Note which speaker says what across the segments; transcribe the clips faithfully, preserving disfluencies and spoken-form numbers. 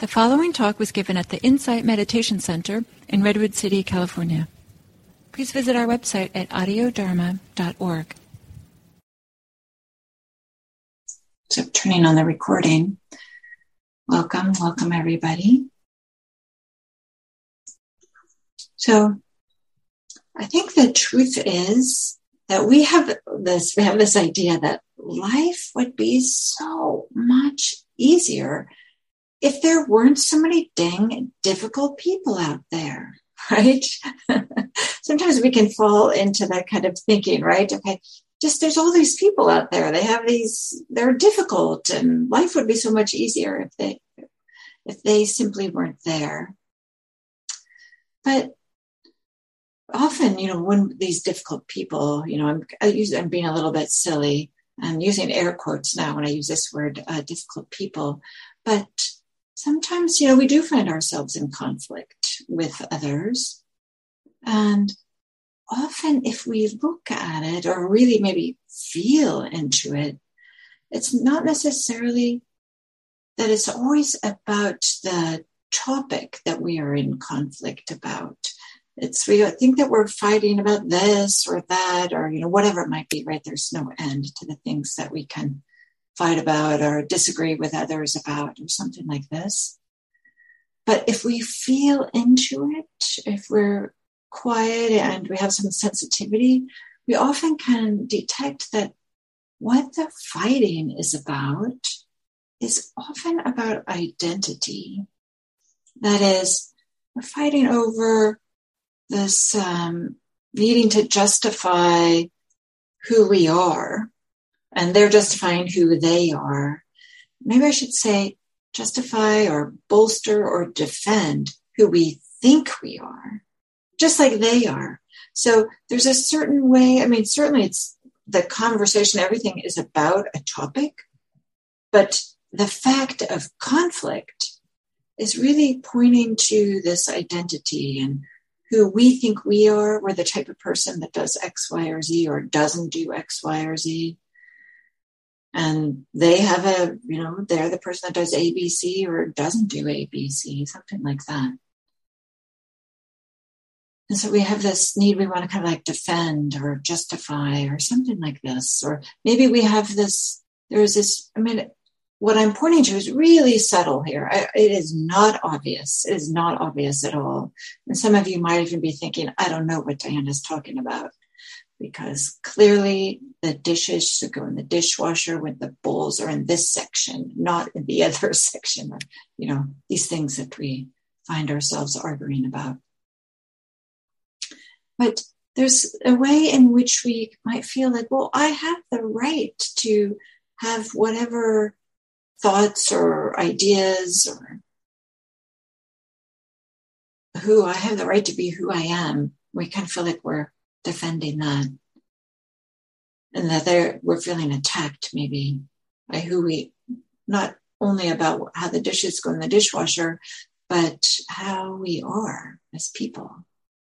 Speaker 1: The following talk was given at the Insight Meditation Center in Redwood City, California. Please visit our website at audio dharma dot org. So turning on the recording. Welcome, welcome everybody. So I think the truth is that we have this, we have this idea that life would be so much easier if there weren't so many dang difficult people out there, right? Sometimes we can fall into that kind of thinking, right? Okay, just there's all these people out there. They have these, they're difficult, and life would be so much easier if they, if they simply weren't there. But often, you know, when these difficult people, you know, I'm, I use, I'm being a little bit silly. I'm using air quotes now when I use this word, uh, difficult people, but sometimes, you know, we do find ourselves in conflict with others. And often if we look at it or really maybe feel into it, it's not necessarily that it's always about the topic that we are in conflict about. It's, we think that we're fighting about this or that, or, you know, whatever it might be, right? There's no end to the things that we can fight about or disagree with others about or something like this. But if we feel into it, if we're quiet and we have some sensitivity, we often can detect that what the fighting is about is often about identity. That is, we're fighting over this um, needing to justify who we are. And they're justifying who they are. Maybe I should say justify or bolster or defend who we think we are, just like they are. So there's a certain way, I mean, certainly it's the conversation, everything is about a topic, but the fact of conflict is really pointing to this identity and who we think we are. We're the type of person that does X, Y, or Z or doesn't do X, Y, or Z. And they have a, you know, they're the person that does A B C or doesn't do A B C, something like that. And so we have this need, we want to kind of like defend or justify or something like this. Or maybe we have this, there's this, I mean, what I'm pointing to is really subtle here. I, it is not obvious. It is not obvious at all. And some of you might even be thinking, I don't know what Diana's talking about. Because clearly the dishes should go in the dishwasher when the bowls are in this section, not in the other section. Or, you know, these things that we find ourselves arguing about. But there's a way in which we might feel like, well, I have the right to have whatever thoughts or ideas or who I have the right to be who I am. We kind of feel like we're defending that, and that they're, we're feeling attacked maybe by who we, not only about how the dishes go in the dishwasher, but how we are as people.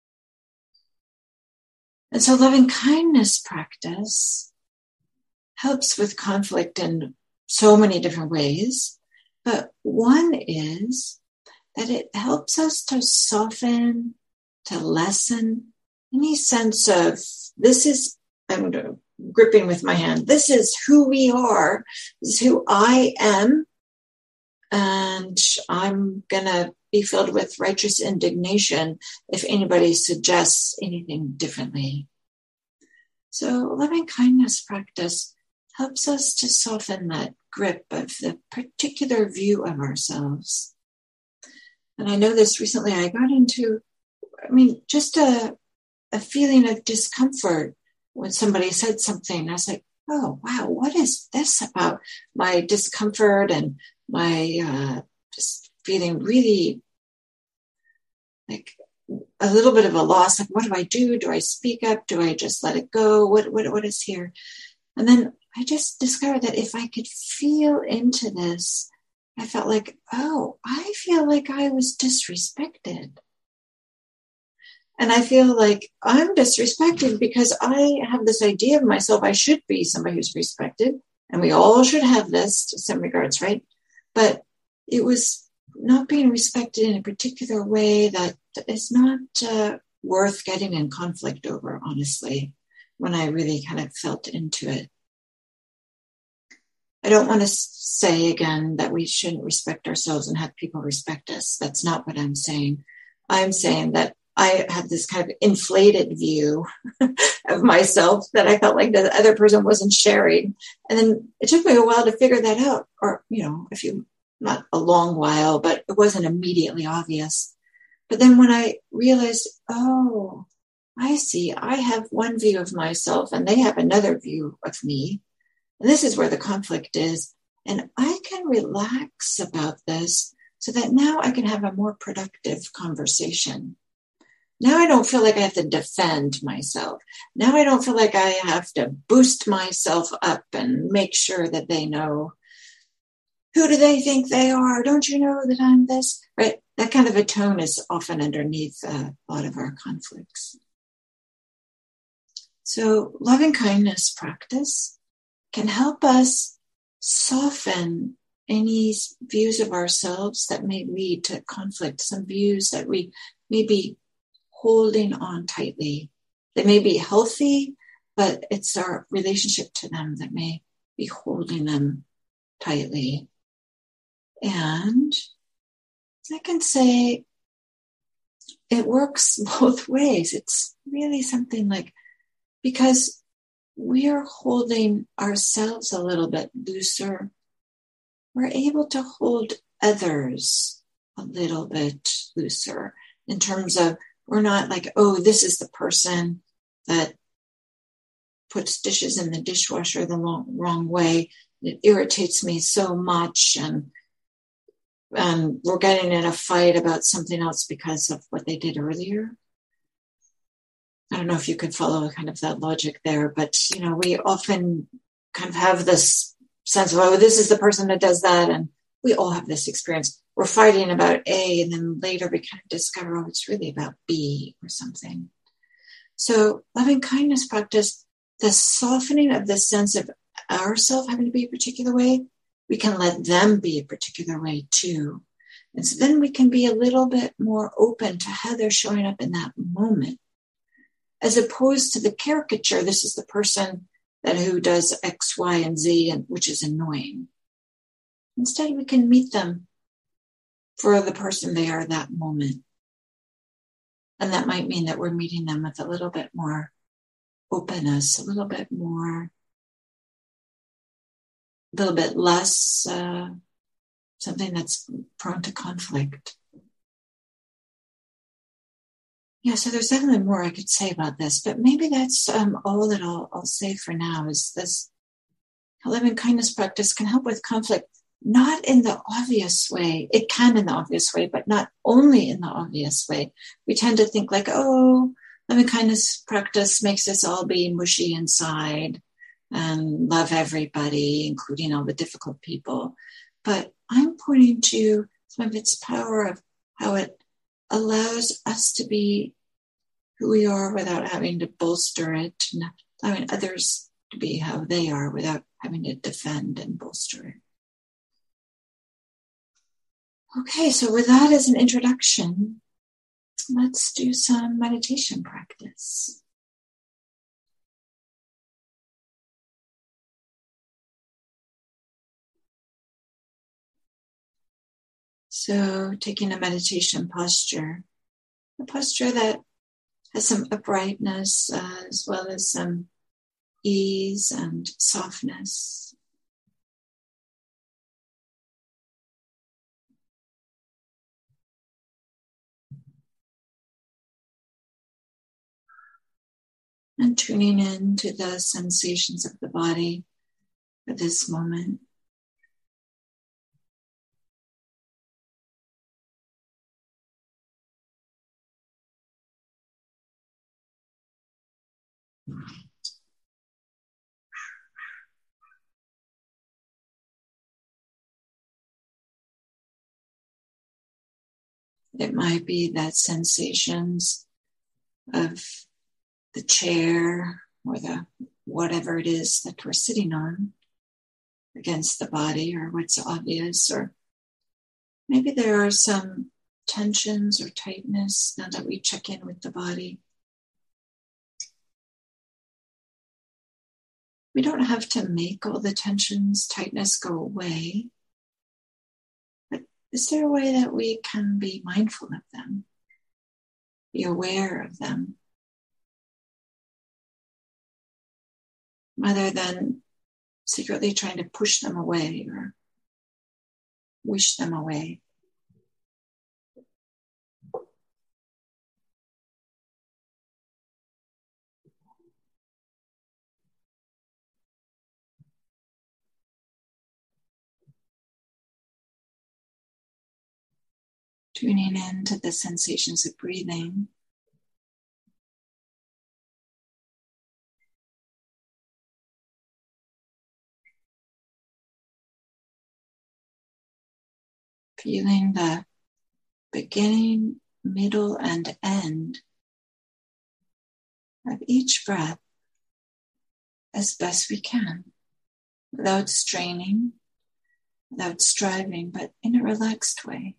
Speaker 1: And so loving kindness practice helps with conflict in so many different ways, but one is that it helps us to soften, to lessen any sense of, this is, I'm gripping with my hand, this is who we are, this is who I am, and I'm going to be filled with righteous indignation if anybody suggests anything differently. So loving kindness practice helps us to soften that grip of the particular view of ourselves. And I know this recently, I got into, I mean, just a a feeling of discomfort when somebody said something. I was like, oh, wow, what is this about my discomfort and my uh, just feeling really like a little bit of a loss. Like, what do I do? Do I speak up? Do I just let it go? What, what, what is here? And then I just discovered that if I could feel into this, I felt like, oh, I feel like I was disrespected. And I feel like I'm disrespected because I have this idea of myself. I should be somebody who's respected. And we all should have this to some regards, right? But it was not being respected in a particular way that is not uh, worth getting in conflict over, honestly, when I really kind of felt into it. I don't want to say again that we shouldn't respect ourselves and have people respect us. That's not what I'm saying. I'm saying that I had this kind of inflated view of myself that I felt like the other person wasn't sharing. And then it took me a while to figure that out, or, you know, a few, not a long while, but it wasn't immediately obvious. But then when I realized, oh, I see, I have one view of myself and they have another view of me. And this is where the conflict is. And I can relax about this so that now I can have a more productive conversation. Now I don't feel like I have to defend myself. Now I don't feel like I have to boost myself up and make sure that they know, who do they think they are? Don't you know that I'm this? Right? That kind of a tone is often underneath uh, a lot of our conflicts. So loving kindness practice can help us soften any views of ourselves that may lead to conflict, some views that we may be holding on tightly. They may be healthy, but it's our relationship to them that may be holding them tightly. And I can say it works both ways. It's really something like, because we're holding ourselves a little bit looser, we're able to hold others a little bit looser in terms of, we're not like, oh, this is the person that puts dishes in the dishwasher the long, wrong way. It irritates me so much. And, and we're getting in a fight about something else because of what they did earlier. I don't know if you could follow kind of that logic there, but, you know, we often kind of have this sense of, oh, this is the person that does that. And we all have this experience. We're fighting about A, and then later we kind of discover, oh, it's really about B or something. So loving kindness practice, the softening of the sense of ourself having to be a particular way, we can let them be a particular way too. And so then we can be a little bit more open to how they're showing up in that moment, as opposed to the caricature, this is the person that who does X, Y, and Z, and which is annoying. Instead, we can meet them for the person they are that moment. And that might mean that we're meeting them with a little bit more openness, a little bit more, a little bit less uh, something that's prone to conflict. Yeah, so there's definitely more I could say about this, but maybe that's um, all that I'll, I'll say for now is this loving kindness practice can help with conflict, not in the obvious way. It can in the obvious way, but not only in the obvious way. We tend to think like, oh, loving kindness practice makes us all be mushy inside and love everybody, including all the difficult people. But I'm pointing to some of its power of how it allows us to be who we are without having to bolster it, and allowing others to be how they are without having to defend and bolster it. Okay, so with that as an introduction, let's do some meditation practice. So taking a meditation posture, a posture that has some uprightness uh, as well as some ease and softness. And tuning in to the sensations of the body for this moment. It might be that sensations of the chair or the whatever it is that we're sitting on against the body, or what's obvious, or Maybe there are some tensions or tightness now that we check in with the body. We don't have to make all the tensions, tightness go away. But is there a way that we can be mindful of them, be aware of them, rather than secretly trying to push them away or wish them away? Tuning into the sensations of breathing. Feeling the beginning, middle, and end of each breath as best we can, without straining, without striving, but in a relaxed way.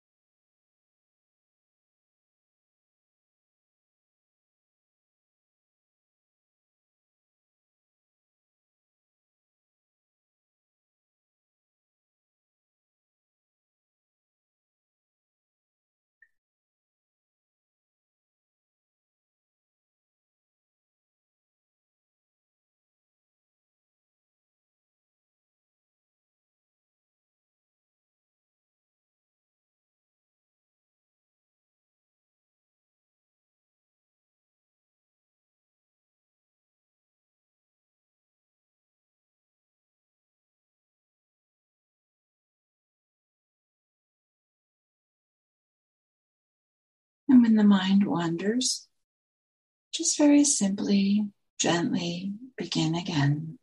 Speaker 1: And when the mind wanders, just very simply, gently begin again.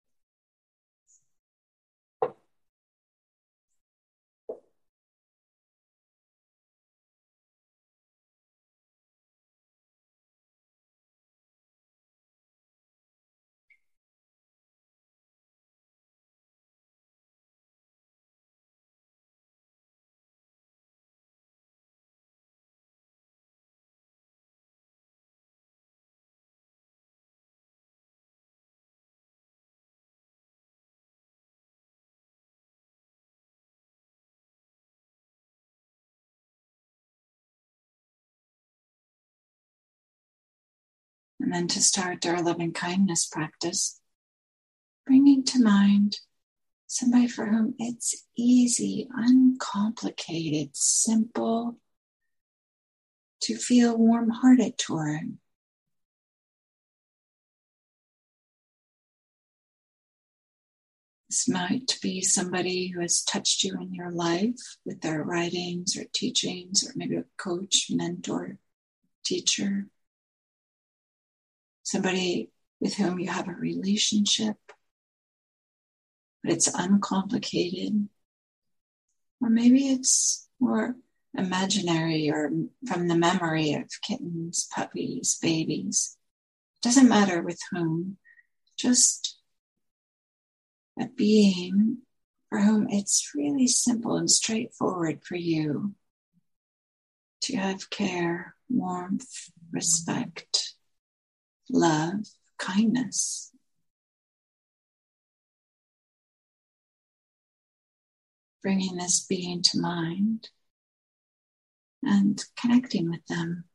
Speaker 1: And then to start our loving kindness practice, bringing to mind somebody for whom it's easy, uncomplicated, simple to feel warm-hearted toward. This might be somebody who has touched you in your life with their writings or teachings, or maybe a coach, mentor, teacher. Somebody with whom you have a relationship, but it's uncomplicated. Or maybe it's more imaginary or from the memory of kittens, puppies, babies. It doesn't matter with whom, just a being for whom it's really simple and straightforward for you to have care, warmth, respect, love, kindness. Bringing this being to mind and connecting with them.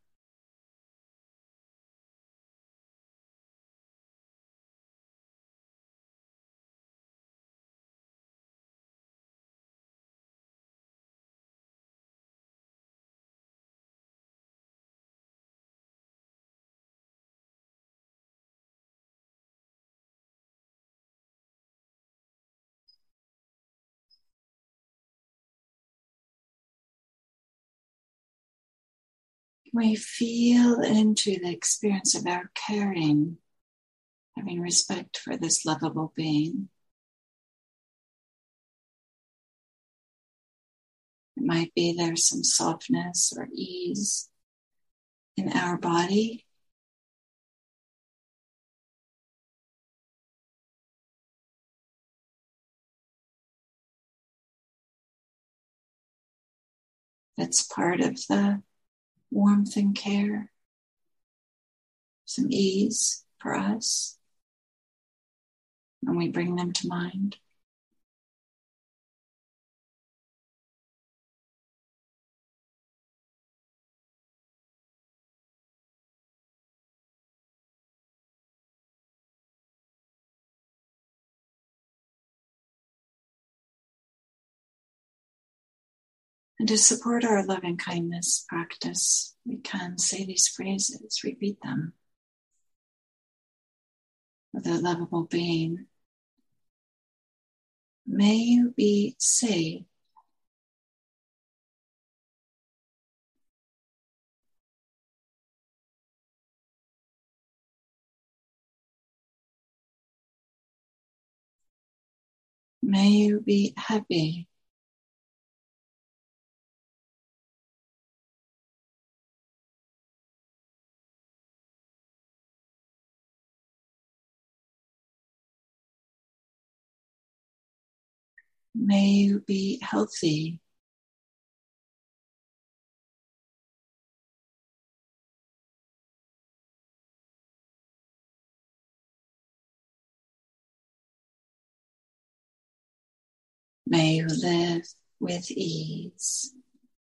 Speaker 1: We feel into the experience of our caring, having respect for this lovable being. It might be there's some softness or ease in our body. That's part of the warmth and care, some ease for us when we bring them to mind. And to support our loving kindness practice, we can say these phrases, repeat them. For the lovable being, may you be safe. May you be happy. May you be healthy. May you live with ease.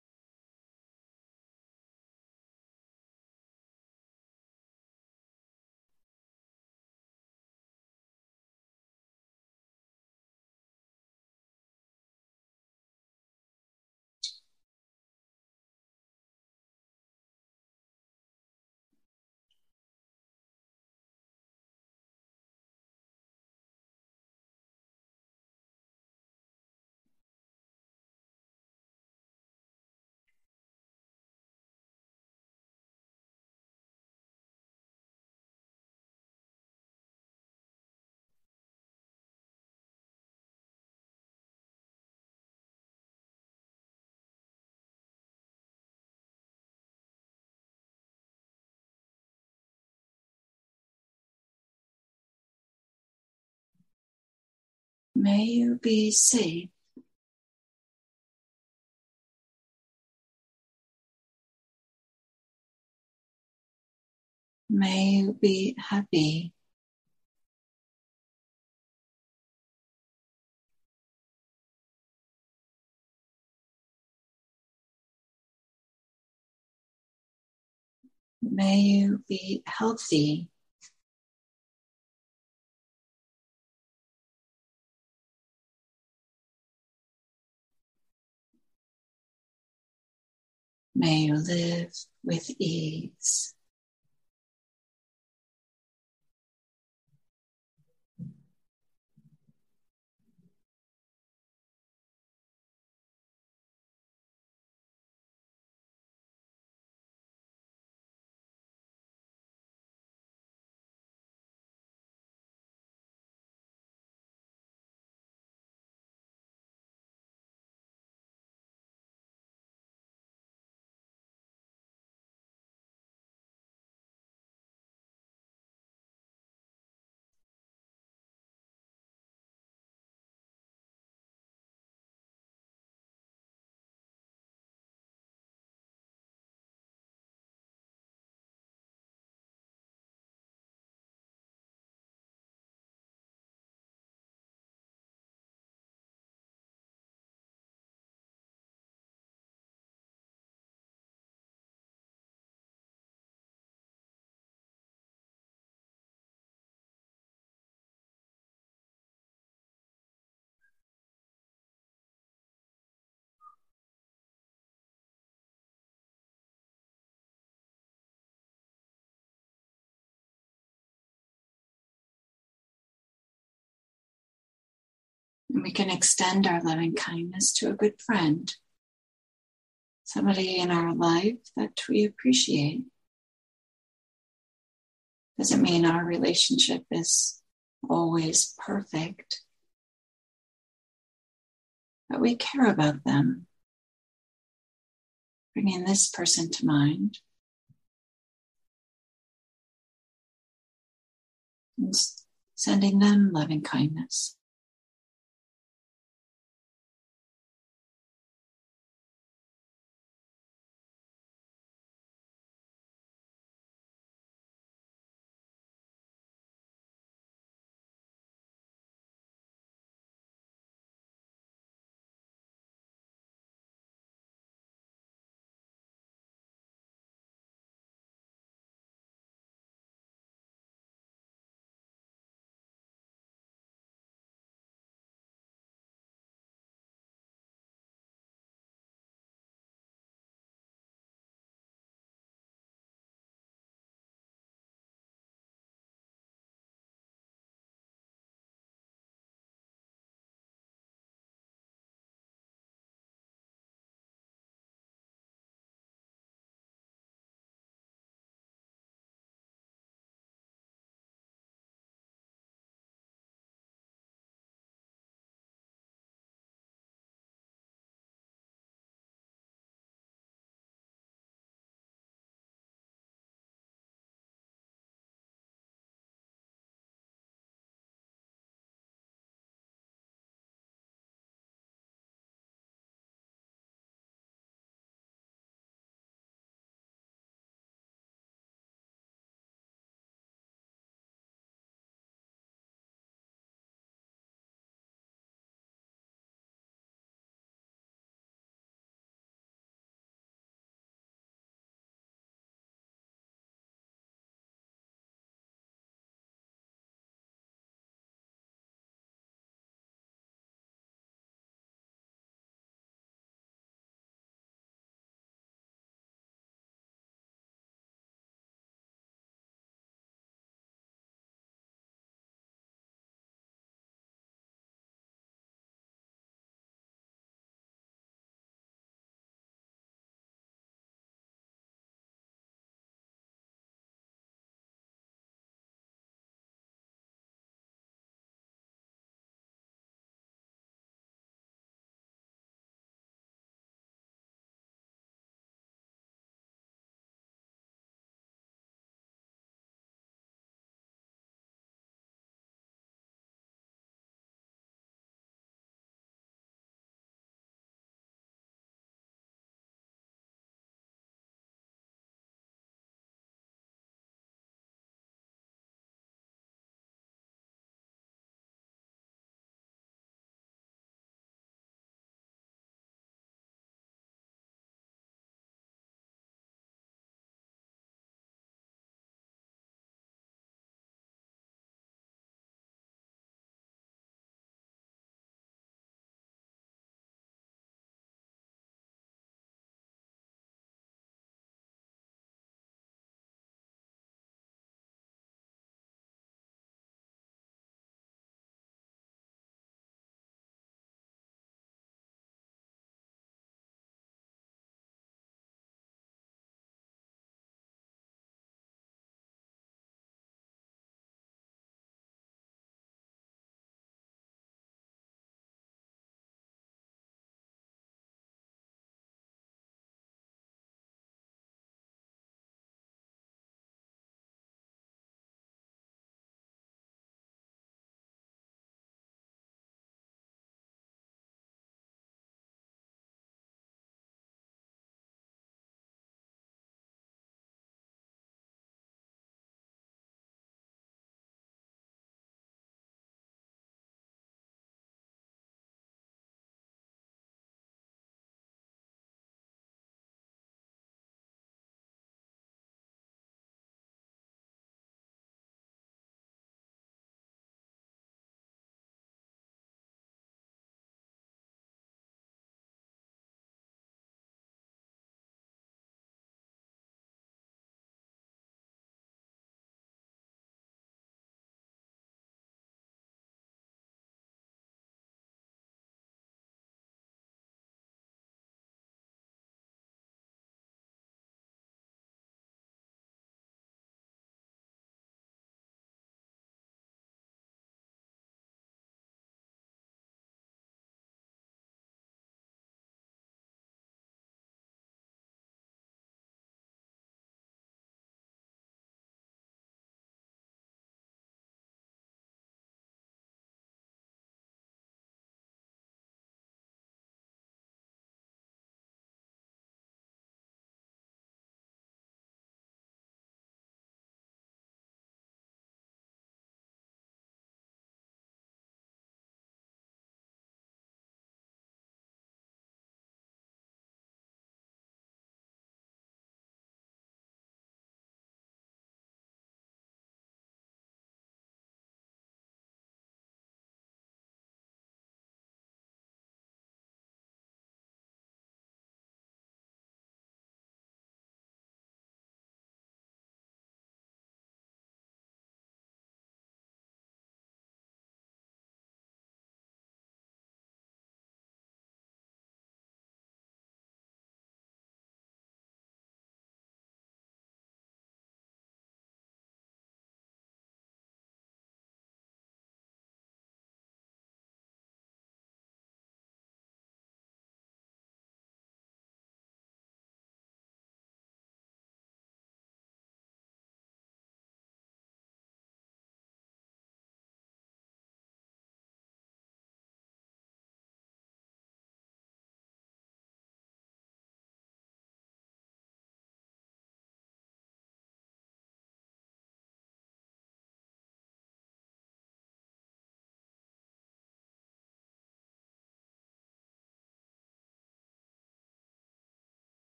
Speaker 1: May you be safe. May you be happy. May you be healthy. May you live with ease. And we can extend our loving kindness to a good friend, somebody in our life that we appreciate. Doesn't mean our relationship is always perfect, but we care about them. Bringing this person to mind and sending them loving kindness.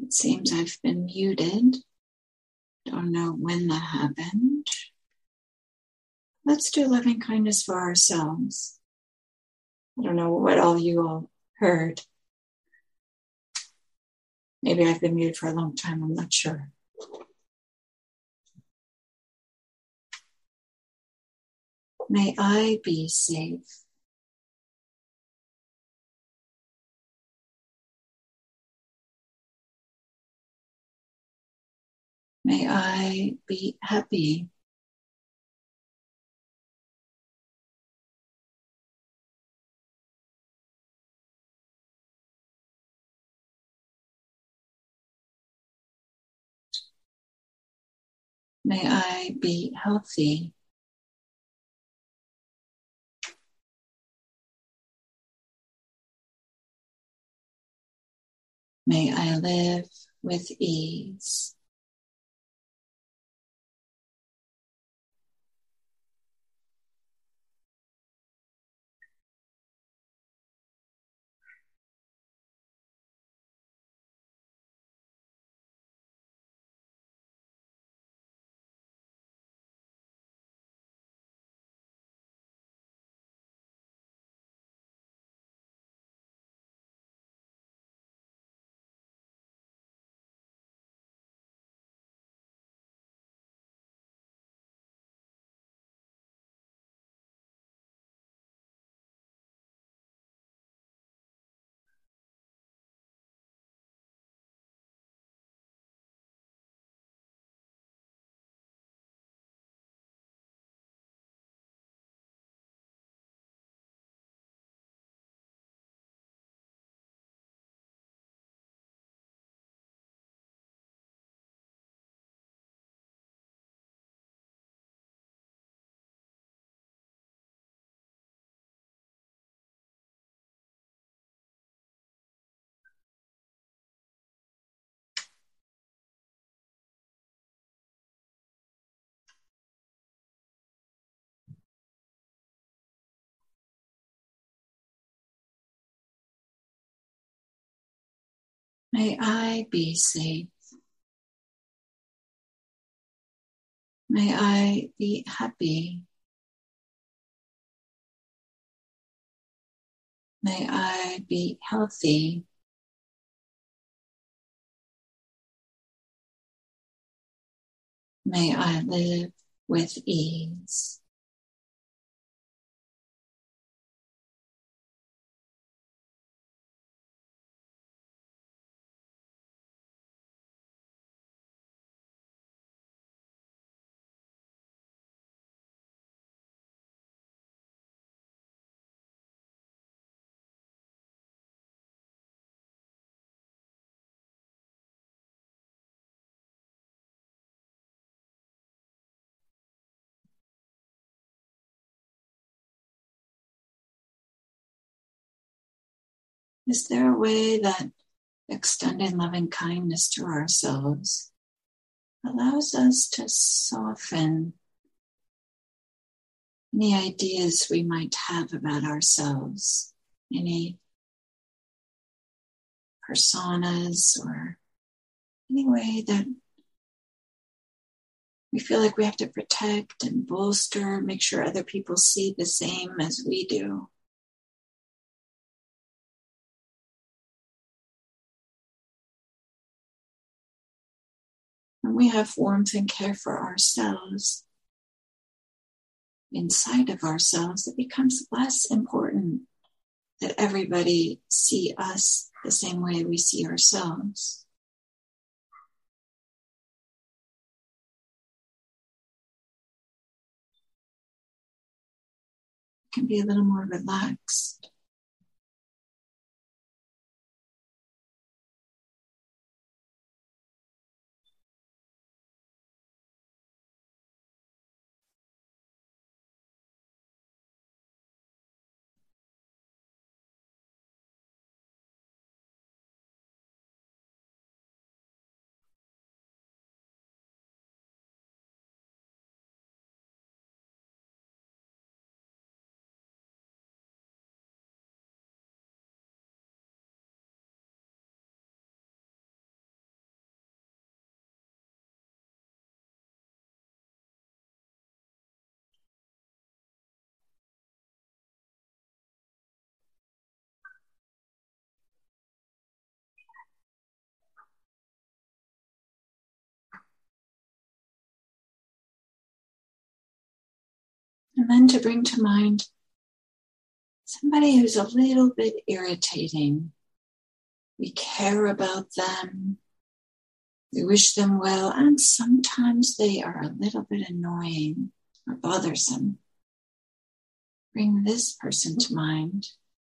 Speaker 1: It seems I've been muted. Don't know when that happened. Let's do loving kindness for ourselves. I don't know what all you all heard. Maybe I've been muted for a long time, I'm not sure. May I be safe. May I be happy. May I be healthy. May I live with ease. May I be safe. May I be happy. May I be healthy. May I live with ease. Is there a way that extending loving kindness to ourselves allows us to soften any ideas we might have about ourselves, any personas, or any way that we feel like we have to protect and bolster, make sure other people see the same as we do? When we have warmth and care for ourselves, inside of ourselves, it becomes less important that everybody see us the same way we see ourselves. It can be a little more relaxed. And then to bring to mind somebody who's a little bit irritating. We care about them. We wish them well. And sometimes they are a little bit annoying or bothersome. Bring this person to mind.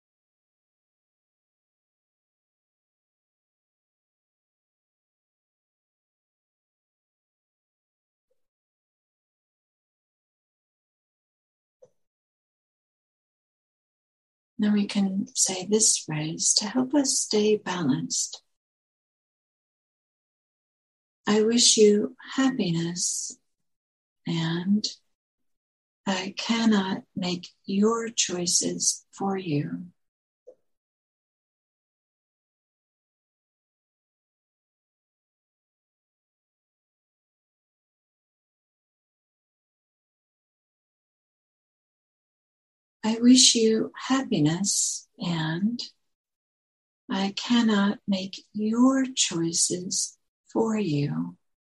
Speaker 1: Then we can say this phrase to help us stay balanced. I wish you happiness, and I cannot make your choices for you. I wish you happiness, and I cannot make your choices for you.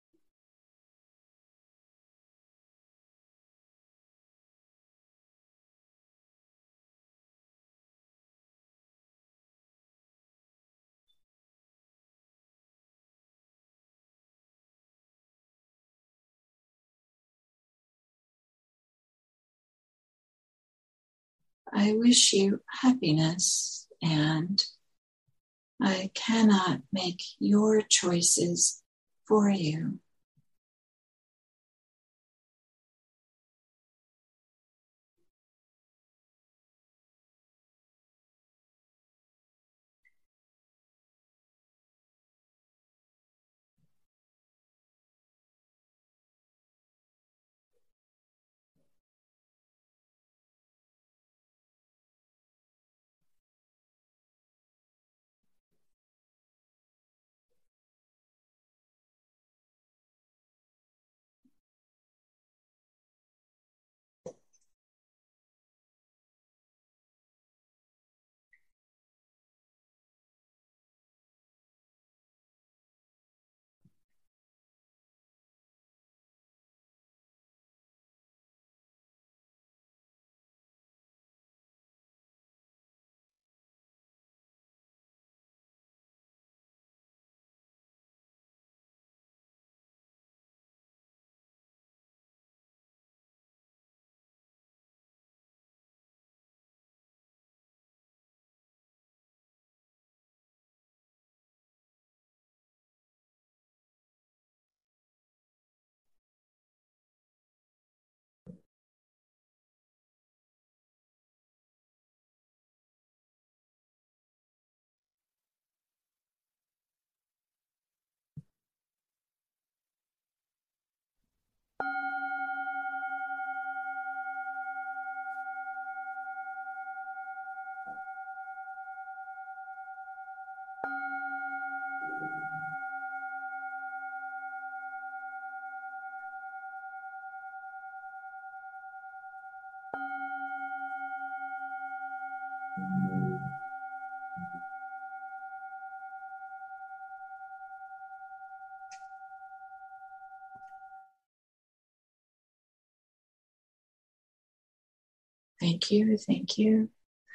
Speaker 1: I wish you happiness, and I cannot make your choices for you. Thank you, thank you.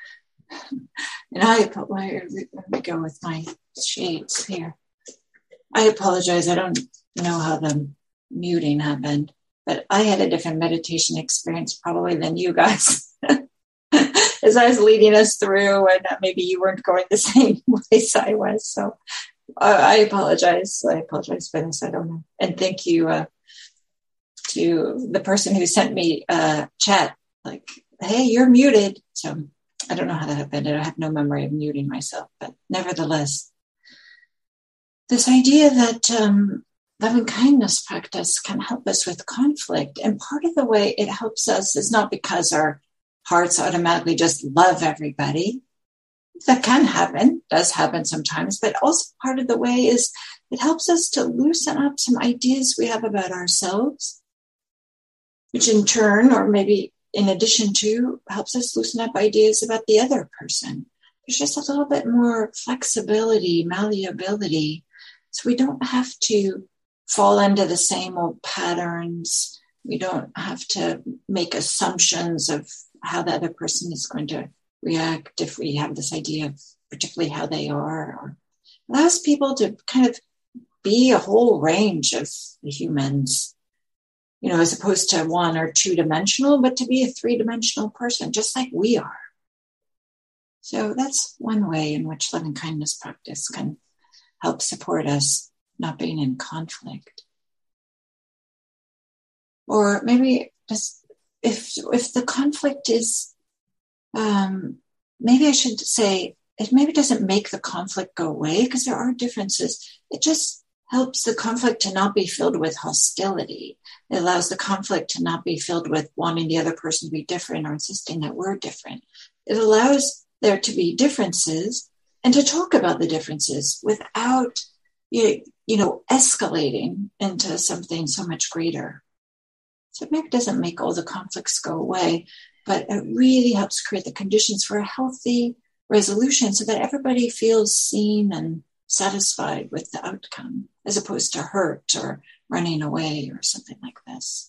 Speaker 1: And I, let me go with my shades here. I apologize. I don't know how the muting happened, but I had a different meditation experience probably than you guys. As I was leading us through, and maybe you weren't going the same place I was. So uh, I apologize. I apologize for this. I don't know. And thank you uh, to the person who sent me a chat, like, hey, you're muted. So I don't know how that happened. I have no memory of muting myself, but nevertheless, this idea that um, loving kindness practice can help us with conflict. And part of the way it helps us is not because our hearts automatically just love everybody. That can happen, does happen sometimes, but also part of the way is it helps us to loosen up some ideas we have about ourselves, which in turn, or maybe in addition to, helps us loosen up ideas about the other person. There's just a little bit more flexibility, malleability, so we don't have to fall into the same old patterns We don't have to make assumptions of how the other person is going to react if we have this idea of particularly how they are. Or allows people to kind of be a whole range of humans, you know, as opposed to one or two dimensional, but to be a three dimensional person, just like we are. So that's one way in which loving kindness practice can help support us not being in conflict. Or maybe just if if the conflict is, um, maybe I should say, it maybe doesn't make the conflict go away because there are differences. It just helps the conflict to not be filled with hostility. It allows the conflict to not be filled with wanting the other person to be different or insisting that we're different. It allows there to be differences and to talk about the differences without, you know, escalating into something so much greater. So maybe it doesn't make all the conflicts go away, but it really helps create the conditions for a healthy resolution so that everybody feels seen and satisfied with the outcome, as opposed to hurt or running away or something like this.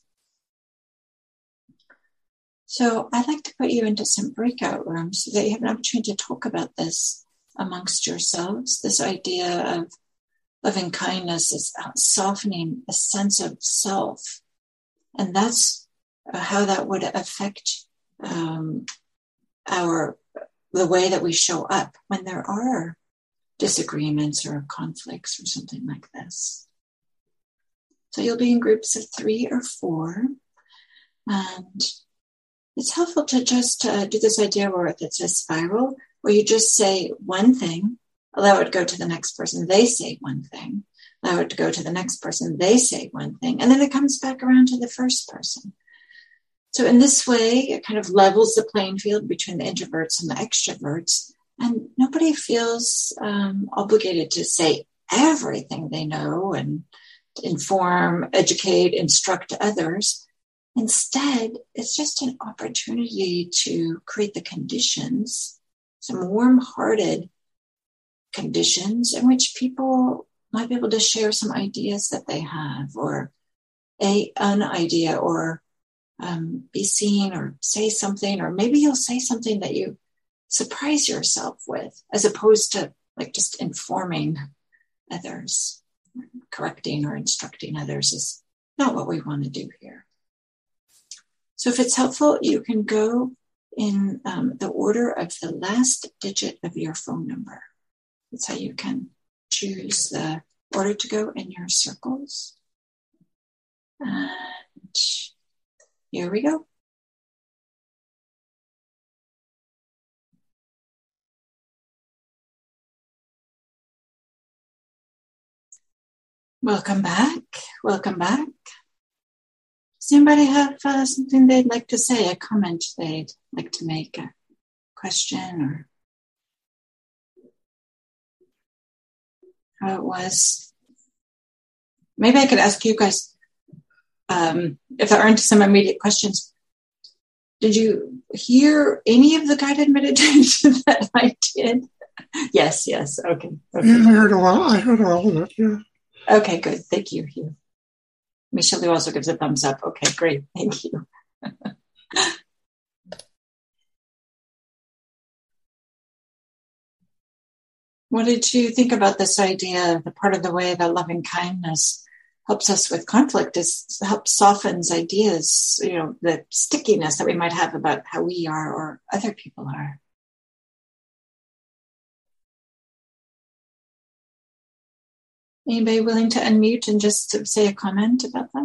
Speaker 1: So I'd like to put you into some breakout rooms so that you have an opportunity to talk about this amongst yourselves, this idea of loving kindness is softening a sense of self. And that's how that would affect um, our the way that we show up when there are disagreements or conflicts or something like this. So you'll be in groups of three or four. And it's helpful to just uh, do this idea where it's a spiral, where you just say one thing, allow it to go to the next person, they say one thing, allow it to go to the next person, they say one thing, and then it comes back around to the first person. So in this way, it kind of levels the playing field between the introverts and the extroverts, and nobody feels um, obligated to say everything they know and inform, educate, instruct others. Instead, it's just an opportunity to create the conditions, some warm-hearted conditions in which people might be able to share some ideas that they have, or a an idea, or um, be seen, or say something, or maybe you'll say something that you surprise yourself with, as opposed to like just informing others. Correcting or instructing others is not what we want to do here. So if it's helpful, you can go in um, the order of the last digit of your phone number. That's how you can choose the order to go in your circles. And here we go. Welcome back. Welcome back. Does anybody have uh, something they'd like to say, a comment they'd like to make, a question, or how it was? Maybe I could ask you guys, um, if there aren't some immediate questions, did you hear any of the guided meditation that I did? Yes, yes. Okay. okay.
Speaker 2: Yeah, I heard all. I heard all of it. Yeah.
Speaker 1: Okay, good. Thank you, Hugh. Michelle also gives a thumbs up. Okay, great. Thank you. What did you think about this idea? The part of the way that loving kindness helps us with conflict is helps softens ideas, you know, the stickiness that we might have about how we are or other people are. Anybody willing to unmute and just say a comment about that?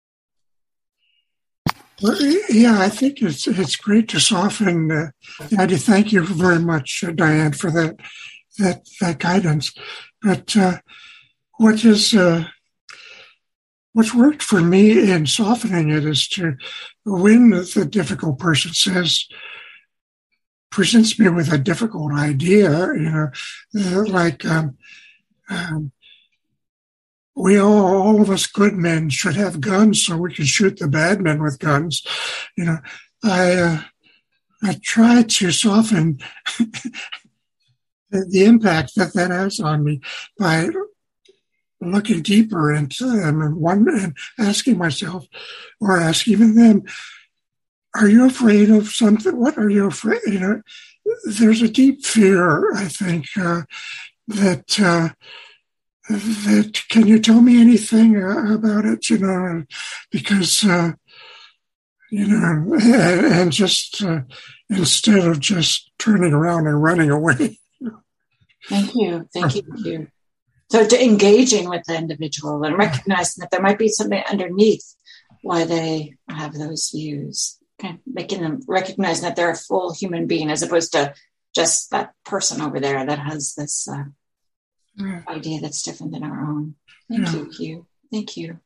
Speaker 2: Well, yeah, I think it's it's great to soften. Uh, I do thank you very much, uh, Diane, for that that that guidance. But uh, what is uh, what's worked for me in softening it is to, when the difficult person says, presents me with a difficult idea, you know, uh, like. Um, um, We all, all of us good men should have guns so we can shoot the bad men with guns. You know, I uh, I try to soften the, the impact that that has on me by looking deeper into them and one and asking myself, or ask even them, are you afraid of something? What are you afraid? You know, there's a deep fear, I think, uh, that uh, that can you tell me anything uh, about it? You know, because uh, you know, and, and just uh, instead of just turning around and running away.
Speaker 1: Thank you, thank you, thank you. So to engaging with the individual and recognizing that there might be something underneath why they have those views. Okay. Making them recognize that they're a full human being as opposed to just that person over there that has this uh, yeah. idea that's different than our own. Thank yeah. you, Hugh. Thank you.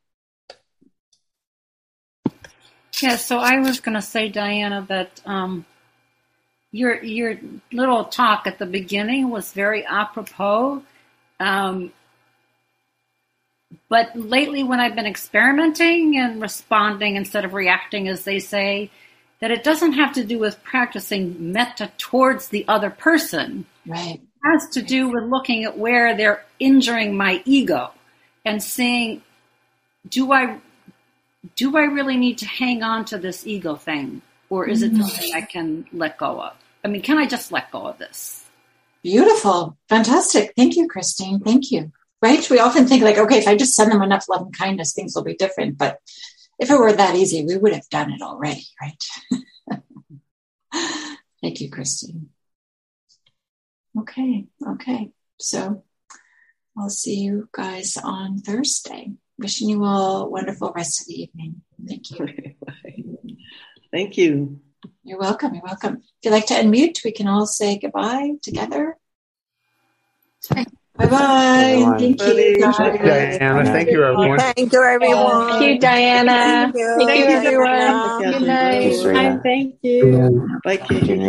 Speaker 3: Yeah, so I was going to say, Diana, that um, your your little talk at the beginning was very apropos. Um, but lately when I've been experimenting and responding instead of reacting, as they say, that it doesn't have to do with practicing metta towards the other person.
Speaker 1: Right.
Speaker 3: It has to do with looking at where they're injuring my ego and saying, do I do I really need to hang on to this ego thing? Or is it something I can let go of? I mean, can I just let go of this?
Speaker 1: Beautiful. Fantastic. Thank you, Christine. Thank you. Right? We often think like, okay, if I just send them enough love and kindness, things will be different. But if it were that easy, we would have done it already, right? Thank you, Christine. Okay, okay. So I'll see you guys on Thursday. Wishing you all a wonderful rest of the evening. Thank you.
Speaker 4: Thank you.
Speaker 1: You're welcome. You're welcome. If you'd like to unmute, we can all say goodbye together. Bye-bye. Bye-bye. Thank you.
Speaker 5: Thank you, Diana. Thank you, everyone.
Speaker 6: Thank you, everyone.
Speaker 7: Thank you, Diana.
Speaker 6: Thank you,
Speaker 7: Thank you,
Speaker 6: Thank you
Speaker 7: everyone.
Speaker 6: everyone.
Speaker 7: Good night. Hi, thank you.
Speaker 4: Bye, Katie.